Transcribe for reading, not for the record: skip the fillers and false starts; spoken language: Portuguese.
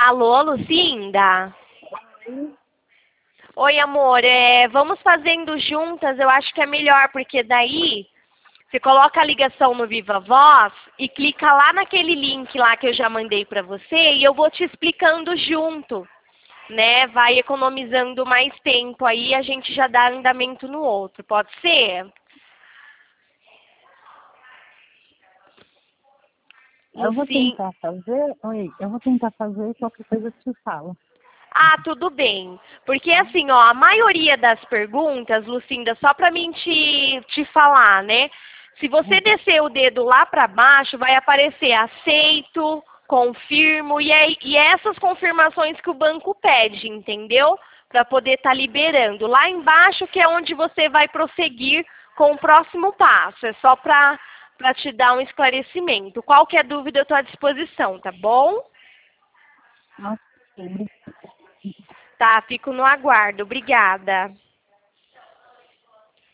Alô, Lucinda? Oi, amor. Vamos fazendo juntas, eu acho que é melhor, porque daí você coloca a ligação no Viva Voz e clica lá naquele link lá que eu já mandei para você e eu vou te explicando junto, né? Vai economizando mais tempo aí, a gente já dá andamento no outro. Pode ser? Eu vou Lucinda. tentar fazer, oi, eu vou tentar fazer e qualquer coisa eu te falo, Ah, tudo bem. Porque tá? assim, ó, a maioria das perguntas, Lucinda, só para mim te falar, né? Se você Uhum. descer o dedo lá para baixo, vai aparecer aceito, confirmo, e é essas confirmações que o banco pede, entendeu? Para poder estar liberando. Lá embaixo que é onde você vai prosseguir com o próximo passo. É só para te dar um esclarecimento. Qualquer dúvida eu estou à disposição, tá bom? Ok, Tá, fico no aguardo. Obrigada.